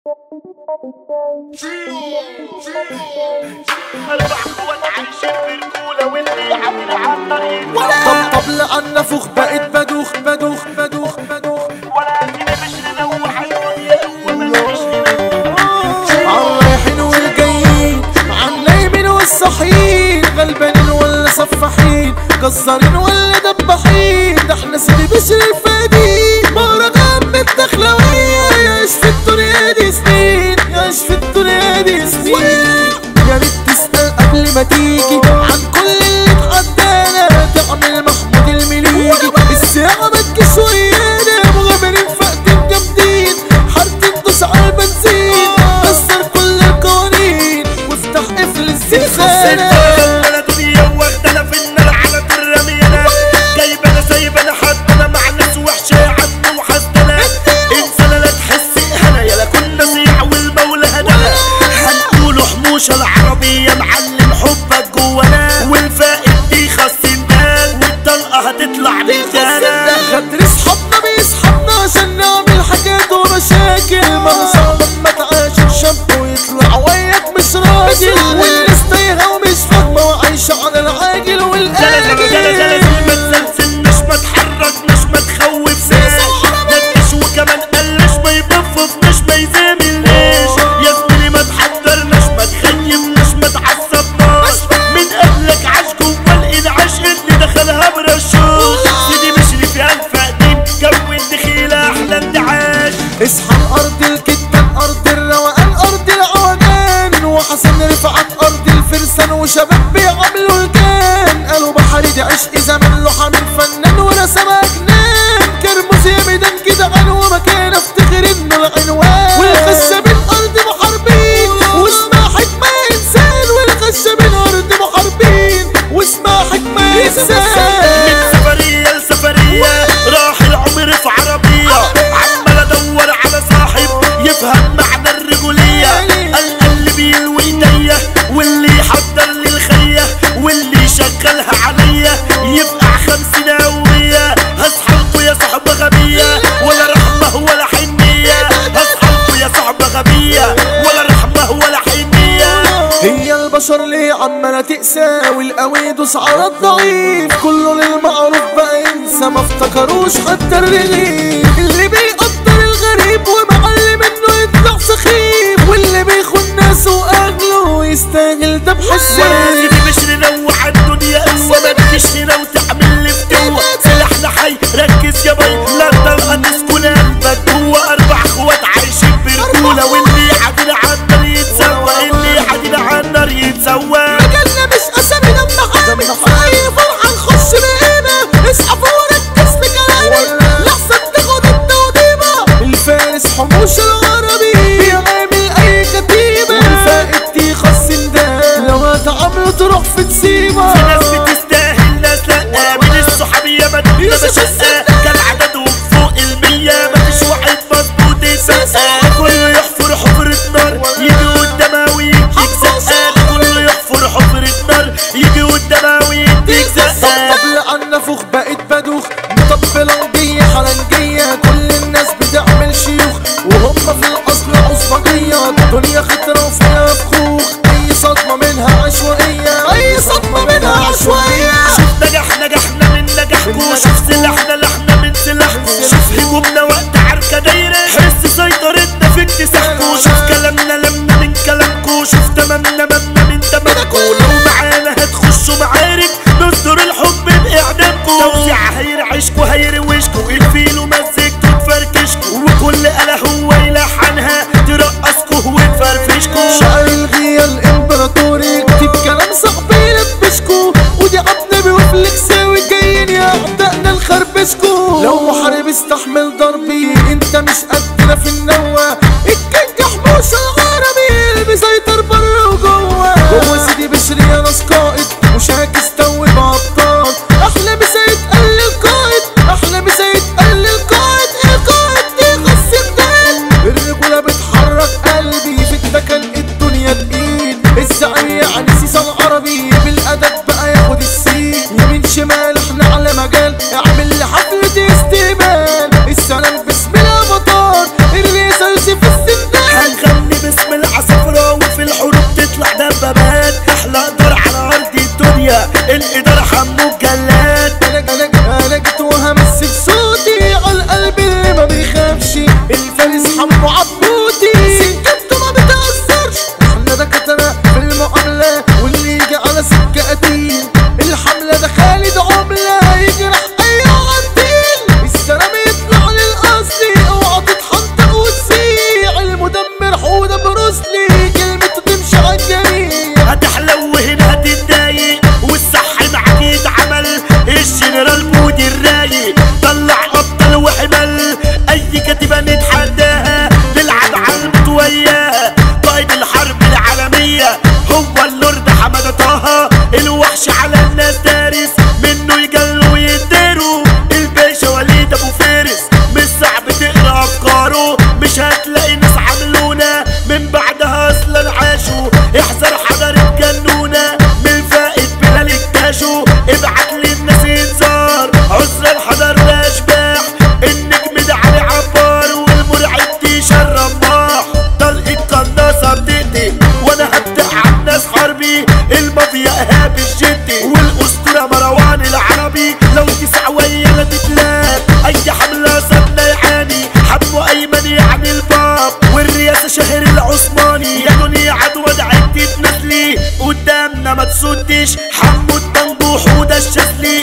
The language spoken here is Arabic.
طب لأن نفخ بقيت بدوخ ولا أكيد مش ننوح الدنيا ومش عالرايحين والجايين عالنايمين والصاحيين غلبانين ولا صفاحين جزارين ولا دباحين ده احنا سيدي بشر الفادين مهرجان بالدخلوية يعيش في الدنيا دي سنين يعيش في الدنيا دي سنين يا ريت تسأل قبل ما تيجي عن كل اللي اتعدانا تعمل محمود المليجي الساعة متجيش ويانا مغامرين فاقدين جامدين حارتين دوس على البنزين كسر كل القوانين وافتح قفل الزنزانة انا دنيا واخدانا في النار على الرميانة جايبانا سايبانا حدنا مع ناس وحشة عنه وحسدنا انسانة لا تحس اهنا يلا كنا صيع والمولى هدانا هنقولوا حموشة العربية معلم حبك جوانا والفائد دي خاصين دال والطلقة هتطلع رجالة غدر اصحابنا بيصحابنا عشان نعمل حاجات ومشاكل منصة لما تعاشر شاب ويطلع وياك مش راجل والناس تايهة ومش فاهمة وعايشة على العاجل والآجل متسلسلناش ما تحركناش ما تخوفناش ندش وكمان قلش ما يبففناش ما يزاملناش يا زميلي ما تحضرناش ما تخيبناش ما تعصبناش من قبلك عاش جوا الانعاش اللي دخلها برشاش سيدي مشري في ألف قديم جو الدخيلة أحلى انتعاش اصحى الأرض الكتان أرض الروقان أرض العوجان وحسن رفعت أرض الفرسان وشباب بيعملوا الجان قالوا بحري دي عشق زمان لوحة من فنان ورسمها جنان كرموز يا ميدان جدعان ومكان افتخر انه العنوان والخشبين أرض محاربين واسمها حكمة إنسان والخشبين أرض محاربين واسمها حكمة إنسان من سفرية لسفرية راح العمر في عربية عمال ادور على صاحب يفهم معنى الرجولية اللي بيلوي ايديا واللي يحضر لي الخية واللي يشغلها عليا يبقى 50 قوية هصحلكوا يا صحبة غبية ولا رحمة ولا حنية هصحلكوا يا صحبة غبية ولا رحمة ولا حنية هي البشر ليه عمالة تقسى والقوي يدوس على الضعيف كله للمعروف بقى ينسى ما افتكروش حتى الرغيف اللي بيقدر الغريب ومعلم انه يطلع سخيف واللي بيخون ناسه واهله يستاهل دبح السيف سيدي مش ننوع الدنيا قوة ما تجيش هنا وتعمل لي فتوة سلاحنا حي ركز يا باي لا الطلقة تسكن قلبك جوا 4 اخوات عايشين برجولة واللي يعدينا عالنار يتسوى اللي يعدينا عالنار يتسوى مجالنا مش اسامي لما حامل اي فرحة نخش بقينا اسحب وركز في كلامي لحظة تاخد التوضيبة الفارس حموش العربي بيعمل اي كتيبة والفائد دي خاصين ده لو هتعامله تروح في تسيبة في ناس بتستاهل ناس لا من الصحابية ما تبقى بشقة كان عددهم فوق 100 مفيش واحد مظبوط يتسقى كله يحفر حفرة نار يجي قدامها ويديك زقة كله يحفر حفرة نار يجي قدامها ويديك زقة طب لأن نفخ بقيت بدوخ مطبلة ودية حلنجية كل الناس بتعمل شيوخ وهم في الأصل عصبجية الدنيا خطرة وفيها فخوخ أي صدمة منها عشوائية أي صدمة منها عشوائية شوف نجحنا من نجاحكو شوف سلاحنا لحنا من سلاحكو شوف هجومنا وقت عركة دايرة حس سيطرتنا في اكتساحكو شوف كلامنا لمنا من كلامكو شوف تمامنا ممنا من تمامكو لو معانا هتخشوا معارك نصدر الحب بإعدامكو توزيع هيرعشكو هيروشكو الفيل ومزجتو تفركشكو وكل آلة هو يلحنها ترقصكو وتفرفشكو شعر الغية الامبراطوري كتب كلام صعب يلبسكو ودي عبنبي وفلكساوي جايين يا أعدائنا نخربشكو لو محارب استحمل ضربي انت مش قدنا في النوة الكينج حموش العربي اللي بيسيطر بره وجوه سيدي بشري يا ناس قائد مشاكس توب أبطال أحلى مسا يتقل القائد أحلى شهر العثماني يا دنيا عدوى دعيت تتنازلي قدامنا ما تسدش حمو الطنبوح وده الشاذلي